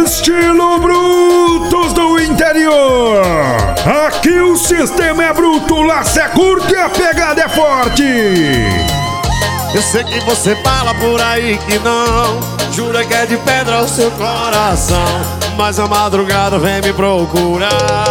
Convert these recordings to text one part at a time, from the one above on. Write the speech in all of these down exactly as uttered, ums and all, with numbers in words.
Estilo Brutos do Interior. Aqui o sistema é bruto, o laço é curto e a pegada é forte. Eu sei que você fala por aí que não, jura que é de pedra o seu coração, mas a madrugada vem me procurar.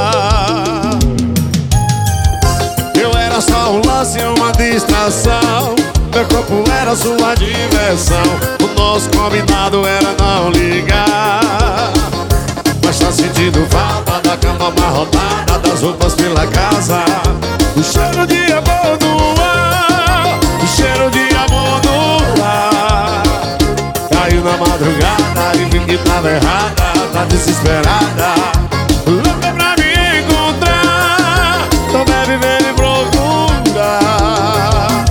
Eu era só um lance, uma distração, meu corpo era sua diversão, o nosso combinado era não ligar. Mas tá sentindo falta da cama amarrotada, das roupas pela casa, o cheiro de amor no ar, o cheiro de amor no ar. Caiu na madrugada e vi que tava errada, tá desesperada, louca pra me encontrar, não deve ver me procurar.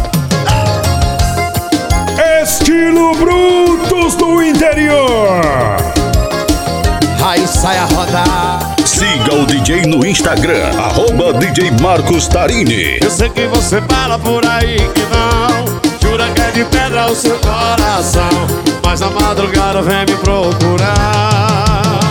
Estilo Brutos do Interior. Aí sai a rodar. Siga o D J no Instagram, arroba D J Marcos Tarini. Eu sei que você fala por aí que não, jura que é de pedra o seu coração, mas na madrugada vem me procurar.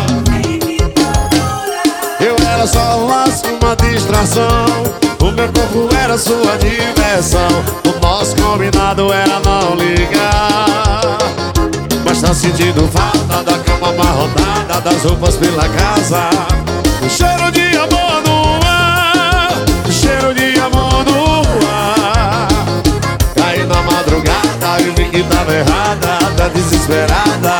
Eu era só um laço, uma distração, o meu corpo era sua diversão, o nosso combinado era não ligar. Mas tá sentindo falta da cama amarrotada, das roupas pela casa, o cheiro de amor no ar, o cheiro de amor no ar. Caí na madrugada e vi que tava errada, tá desesperada,